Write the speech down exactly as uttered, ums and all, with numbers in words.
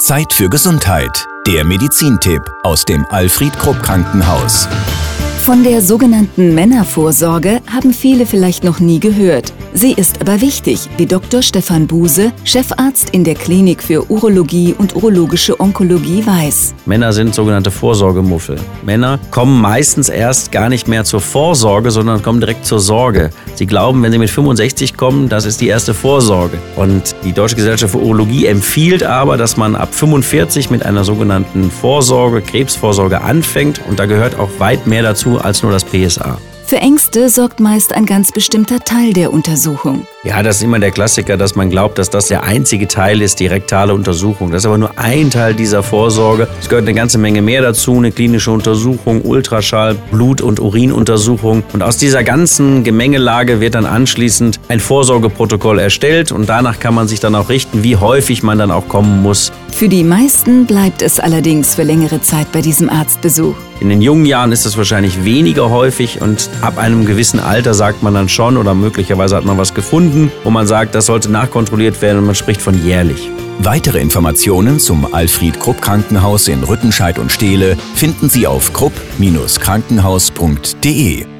Zeit für Gesundheit. Der Medizintipp aus dem Alfred Krupp Krankenhaus. Von der sogenannten Männervorsorge haben viele vielleicht noch nie gehört. Sie ist aber wichtig, wie Doktor Stefan Buse, Chefarzt in der Klinik für Urologie und urologische Onkologie, weiß. Männer sind sogenannte Vorsorgemuffel. Männer kommen meistens erst gar nicht mehr zur Vorsorge, sondern kommen direkt zur Sorge. Sie glauben, wenn sie mit fünfundsechzig kommen, das ist die erste Vorsorge. Und die Deutsche Gesellschaft für Urologie empfiehlt aber, dass man ab fünfundvierzig mit einer sogenannten Vorsorge, Krebsvorsorge anfängt. Und da gehört auch weit mehr dazu als nur das P S A. Für Ängste sorgt meist ein ganz bestimmter Teil der Untersuchung. Ja, das ist immer der Klassiker, dass man glaubt, dass das der einzige Teil ist, die rektale Untersuchung. Das ist aber nur ein Teil dieser Vorsorge. Es gehört eine ganze Menge mehr dazu, eine klinische Untersuchung, Ultraschall, Blut- und Urinuntersuchung. Und aus dieser ganzen Gemengelage wird dann anschließend ein Vorsorgeprotokoll erstellt und danach kann man sich dann auch richten, wie häufig man dann auch kommen muss. Für die meisten bleibt es allerdings für längere Zeit bei diesem Arztbesuch. In den jungen Jahren ist es wahrscheinlich weniger häufig und ab einem gewissen Alter sagt man dann schon oder möglicherweise hat man was gefunden, wo man sagt, das sollte nachkontrolliert werden und man spricht von jährlich. Weitere Informationen zum Alfred Krupp Krankenhaus in Rüttenscheid und Steele finden Sie auf krupp Bindestrich krankenhaus punkt de.